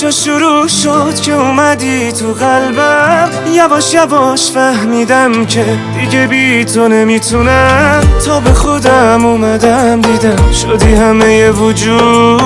کجا شروع شد که اومدی تو قلبم؟ یواش یواش فهمیدم که دیگه بی تو نمیتونم. تا به خودم اومدم دیدم شدی همه وجودم.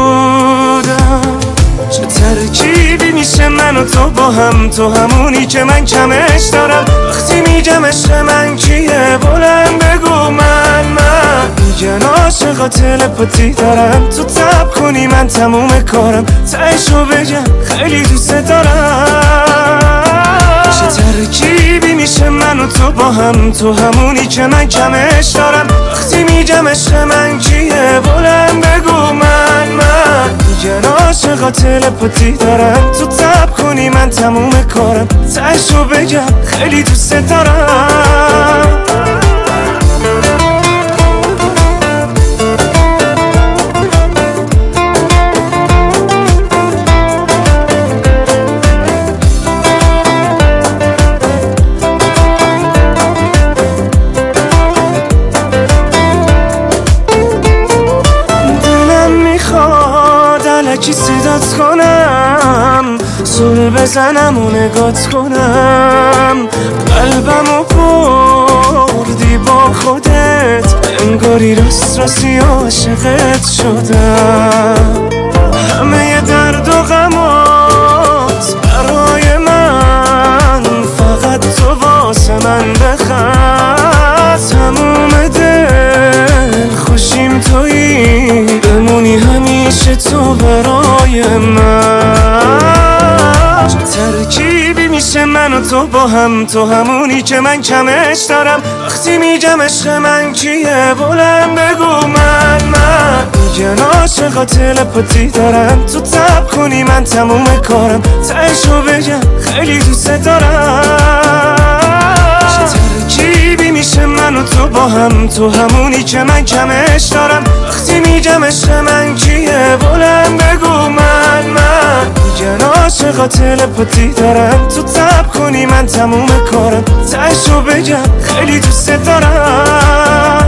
چه ترکیبی میشه من و تو با هم، تو همونی که من کمش دارم. وقتی میگم عشق من کیه بلند بگو من میگن عاشقا تلپاتی دارم. تو تب کنی من تموم کارم، تهشو بگم خیلی دوست دارم. چه ترکیبی میشه من و تو با هم، تو همونی که من کمش دارم. وقتی میگم عشق من کیه بلند بگو من میگن عاشقا تلپاتی دارم. تو تب کنی من تموم کارم، تهشو بگم خیلی دوست دارم. کی صدات کنم، زل بزنم و نگات کنم. قلبمو بردی با خودت، انگاری راست راستی عاشقت شدم. همه درد و غمات برای من، فقط تو واسه من بخند. تموم دل خوشیم تویی، بمونی همیشه تو برای من. چه ترکیبی میشه من و تو با هم، تو همونی که من کمش دارم. وقتی میگم عشق من کیه بلند بگو من میگن عاشقا تلپاتی دارم. تو تب کنی من تموم کارم، تهشو بگم خیلی دوست دارم. چه ترکیبی میشه من و تو با هم، تو همونی که من کمش دارم. وقتی میگم عشق من کیه بلند بگو من میگن عاشقا تلپاتی دارم. تو تب کنی من تموم کارم، تهشو بگم خیلی دوست دارم.